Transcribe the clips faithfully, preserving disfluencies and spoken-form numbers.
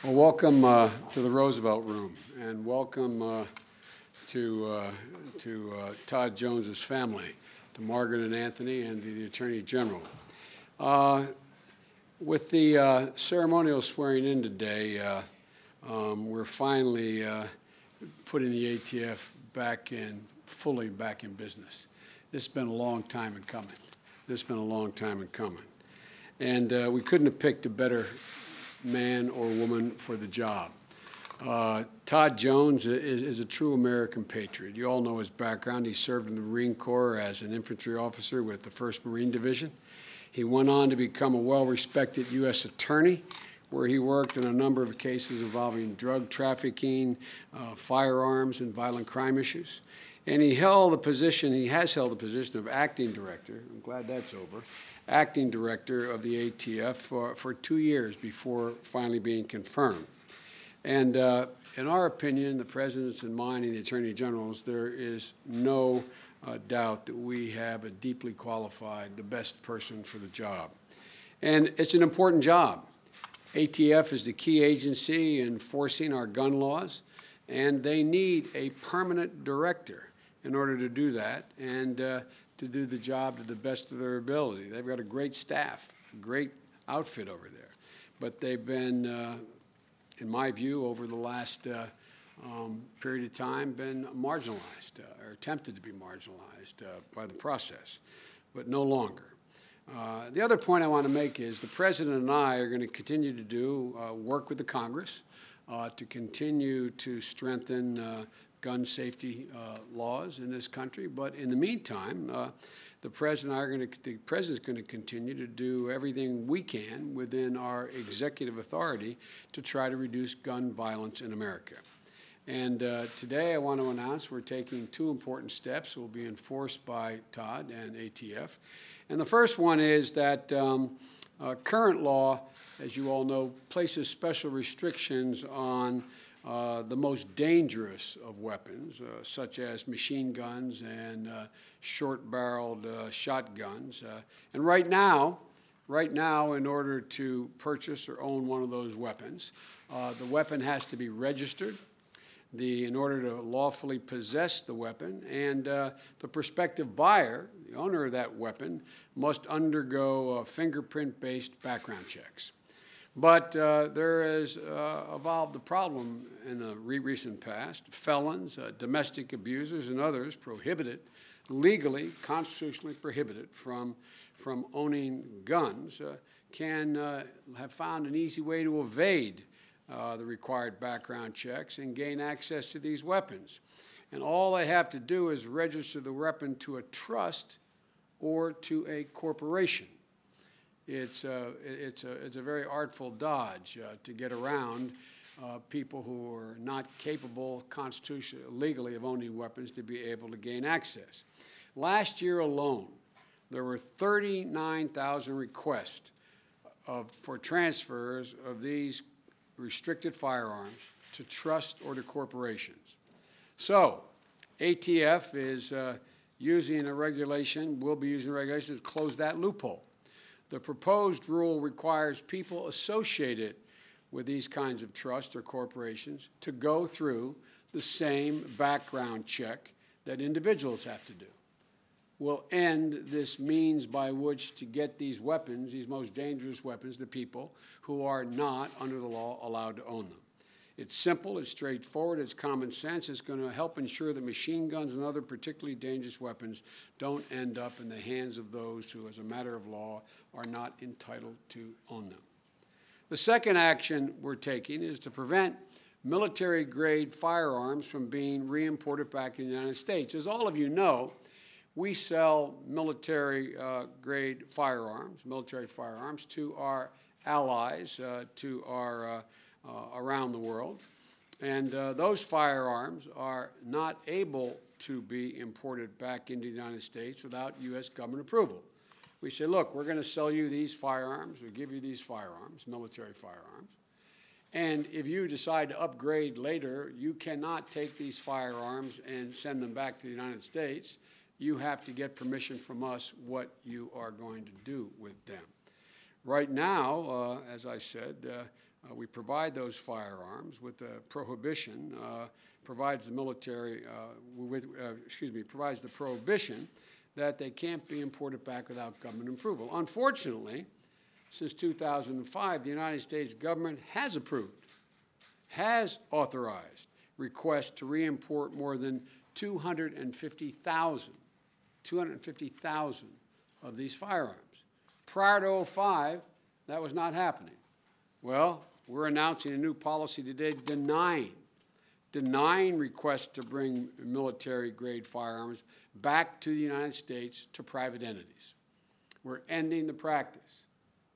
Well, welcome uh, to the Roosevelt Room, and welcome uh, to, uh, to uh, Todd Jones's family, to Margaret and Anthony, and to the Attorney General. Uh, with the uh, ceremonial swearing in today, uh, um, we're finally uh, putting the A T F back in, fully back in business. This has been a long time in coming. This has been a long time in coming. And uh, we couldn't have picked a better man or woman for the job. Uh, Todd Jones is, is a true American patriot. You all know his background. He served in the Marine Corps as an infantry officer with the first Marine Division. He went on to become a well-respected U S attorney, where he worked in a number of cases involving drug trafficking, uh, firearms, and violent crime issues. And he held the position, he has held the position of acting director, I'm glad that's over, acting director of the A T F for, for two years before finally being confirmed. And uh, in our opinion, the President's and mine and the Attorney General's, there is no uh, doubt that we have a deeply qualified, the best person for the job. And it's an important job. A T F is the key agency enforcing our gun laws, and they need a permanent director in order to do that and uh, to do the job to the best of their ability. They've got a great staff, a great outfit over there, but they've been, uh, in my view, over the last uh, um, period of time, been marginalized uh, or attempted to be marginalized uh, by the process, but no longer. Uh, the other point I want to make is the President and I are going to continue to do uh, work with the Congress uh, to continue to strengthen uh, gun safety uh, laws in this country. But in the meantime, uh, the President and I are going to, the President's going to continue to do everything we can within our executive authority to try to reduce gun violence in America. And uh, today I want to announce we're taking two important steps that will be enforced by Todd and A T F. And the first one is that um, uh, current law, as you all know, places special restrictions on uh, the most dangerous of weapons, uh, such as machine guns and uh, short-barreled uh, shotguns. Uh, and right now, right now, in order to purchase or own one of those weapons, uh, the weapon has to be registered. The, in order to lawfully possess the weapon, and uh, the prospective buyer, the owner of that weapon, must undergo uh, fingerprint-based background checks. But uh, there has uh, evolved a problem in the re recent past. Felons, uh, domestic abusers, and others prohibited, legally, constitutionally prohibited from, from owning guns, uh, can uh, have found an easy way to evade Uh, the required background checks and gain access to these weapons. And all they have to do is register the weapon to a trust or to a corporation. It's a, it's a, it's a very artful dodge uh, to get around uh, people who are not capable constitutionally, legally of owning weapons to be able to gain access. Last year alone, there were thirty-nine thousand requests of, for transfers of these restricted firearms to trust or to corporations. So, A T F is uh, using a regulation, will be using a regulation to close that loophole. The proposed rule requires people associated with these kinds of trusts or corporations to go through the same background check that individuals have to do. Will end this means by which to get these weapons, these most dangerous weapons, to people who are not, under the law, allowed to own them. It's simple, it's straightforward, it's common sense. It's going to help ensure that machine guns and other particularly dangerous weapons don't end up in the hands of those who, as a matter of law, are not entitled to own them. The second action we're taking is to prevent military-grade firearms from being re-imported back in the United States. As all of you know, we sell military-grade uh, firearms, military firearms, to our allies, uh, to our uh, uh, around the world, and uh, those firearms are not able to be imported back into the United States without U S government approval. We say, look, we're going to sell you these firearms, we give you these firearms, military firearms, and if you decide to upgrade later, you cannot take these firearms and send them back to the United States. You have to get permission from us what you are going to do with them. Right now, uh, as I said, uh, Uh, we provide those firearms with the prohibition, uh, provides the military, uh, with, uh, excuse me, provides the prohibition that they can't be imported back without government approval. Unfortunately, since two thousand five, the United States government has approved, has authorized requests to re-import more than two hundred fifty thousand, two hundred fifty thousand of these firearms. Prior to oh five, that was not happening. Well, we're announcing a new policy today denying, denying requests to bring military-grade firearms back to the United States to private entities. We're ending the practice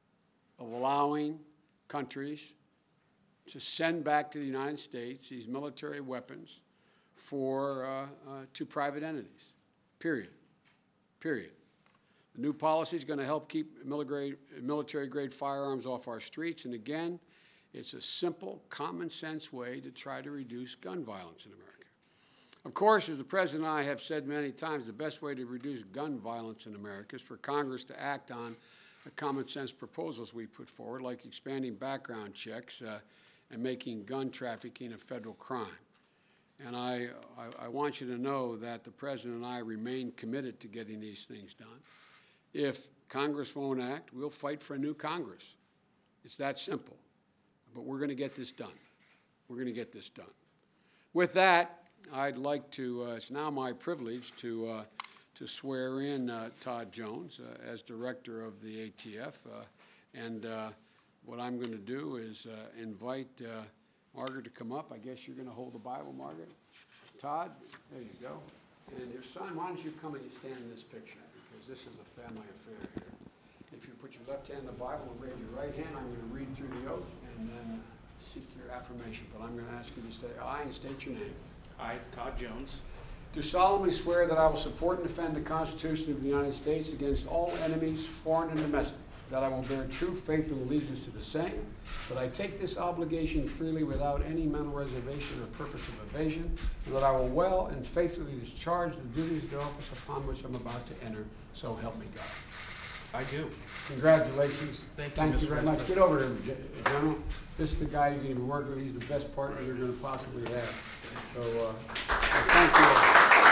of allowing countries to send back to the United States these military weapons for, uh, uh, to private entities, period, period. The new policy is going to help keep military-grade firearms off our streets, and again, it's a simple, common-sense way to try to reduce gun violence in America. Of course, as the President and I have said many times, the best way to reduce gun violence in America is for Congress to act on the common-sense proposals we put forward, like expanding background checks uh, and making gun trafficking a federal crime. And I, I, I want you to know that the President and I remain committed to getting these things done. If Congress won't act, we'll fight for a new Congress. It's that simple. But we're going to get this done. We're going to get this done. With that, I'd like to, uh, it's now my privilege to, uh, to swear in uh, Todd Jones uh, as director of the A T F. Uh, and uh, what I'm going to do is uh, invite uh, Margaret to come up. I guess you're going to hold the Bible, Margaret. Todd, there you go. And your son, why don't you come and stand in this picture, because this is a family affair here. If you put your left hand in the Bible and raise your right hand, I'm going to read through the oath and then seek your affirmation. But I'm going to ask you to say aye and state your name. I, Todd Jones, Do solemnly swear that I will support and defend the Constitution of the United States against all enemies, foreign and domestic, that I will bear true faith and allegiance to the same, that I take this obligation freely without any mental reservation or purpose of evasion, and that I will well and faithfully discharge the duties of the office upon which I'm about to enter, so help me God. I do. Congratulations. Thank you, Thank you Mister very much. President. Get over here, Gen- General. This is the guy you're going to be working with. He's the best partner you're going to possibly have. So, uh, thank you all.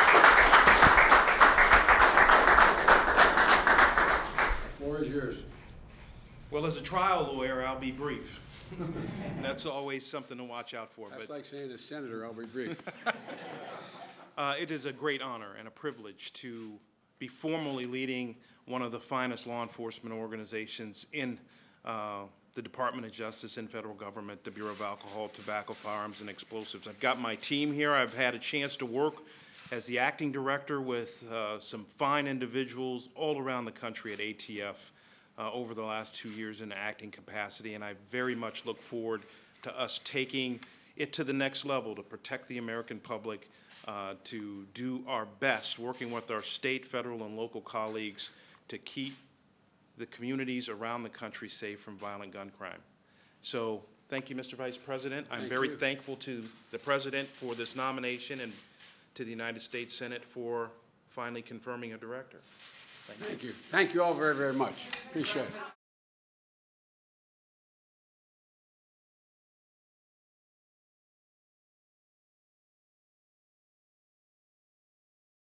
The floor is yours. Well, as a trial lawyer, I'll be brief. That's always something to watch out for. That's But like saying a senator, I'll be brief. uh, it is a great honor and a privilege to be formally leading one of the finest law enforcement organizations in uh, the Department of Justice and federal government, the Bureau of Alcohol, Tobacco, Firearms, and Explosives. I've got my team here. I've had a chance to work as the acting director with uh, some fine individuals all around the country at A T F uh, over the last two years in an acting capacity, and I very much look forward to us taking it to the next level to protect the American public, uh, to do our best, working with our state, federal, and local colleagues to keep the communities around the country safe from violent gun crime. So thank you, Mister Vice President. I'm Thank very you. thankful to the President for this nomination and to the United States Senate for finally confirming a director. Thank you. Thank you. Thank you all very, very much. Appreciate it.